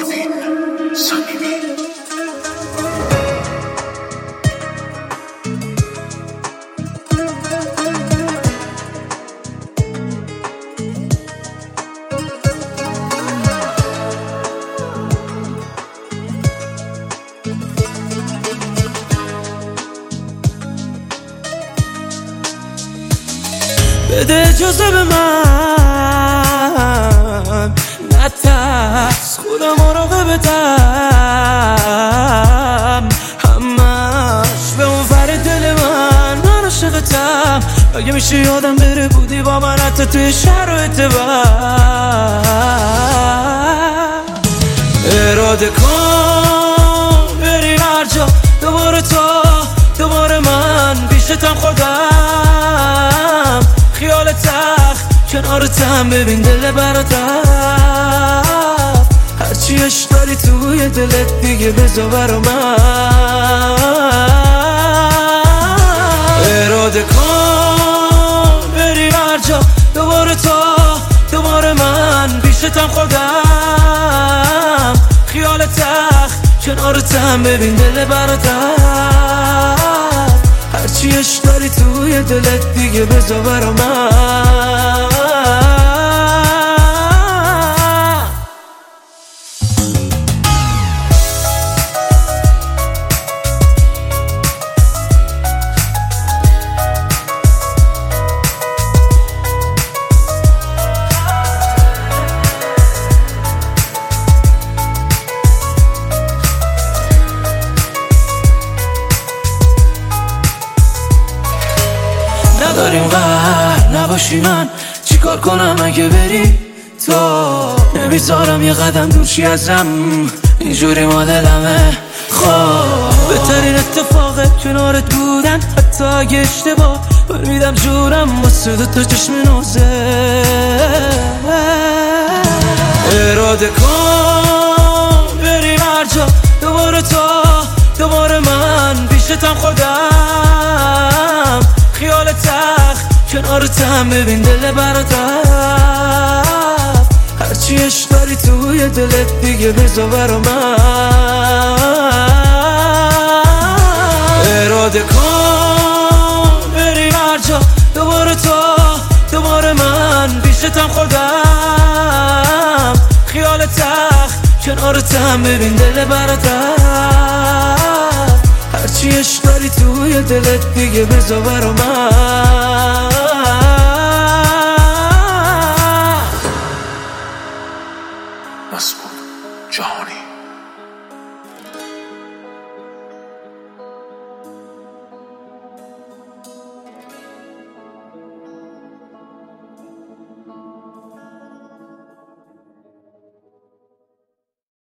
پروین صمیمی. بده اجازه به من نترس، خودم مراقبتم، همش به اون ور دل من عاشقتم. اگه میشه یادم بره بودی با من حتی توی شرایط بد. اراده کن بریم هر جا، دوباره دوباره من پیشتم خودم، خیال تخت کنارتم، ببین دل برات رفت. هرچی عشق داری توی دلت دیگه بذار برا من. اراده کن بریم هر جا، دوباره من پیشتم خودم، خیال تخت کنارتم، ببین دل برات رفت. هرچی عشق داری توی دلت دیگه بذار برا من. نداریم قهر نباشی، من چیکار کنم اگه بری تو؟ نمیذارم یه قدم دورشی ازم، اینجوری ما دلمه. خب بهترین اتفاق کنارت بودن، حتی اگه اشتباه برمیدم جورم واسه دوتا چشم نوزه. اراده کن بریم هر جا، دوباره من پیشتم خودم، خیال تخت کنارتم، ببین دل برات رفت. هرچی عشق داری توی دلت دیگه بذار برا من. اراده کن بریم هر جا، دوباره من پیشتم خودم، خیال تخت کنارتم، ببین دل برات رفت. هرچی عشق داری توی دلت دیگه بذار برا من. مسعود جهانی.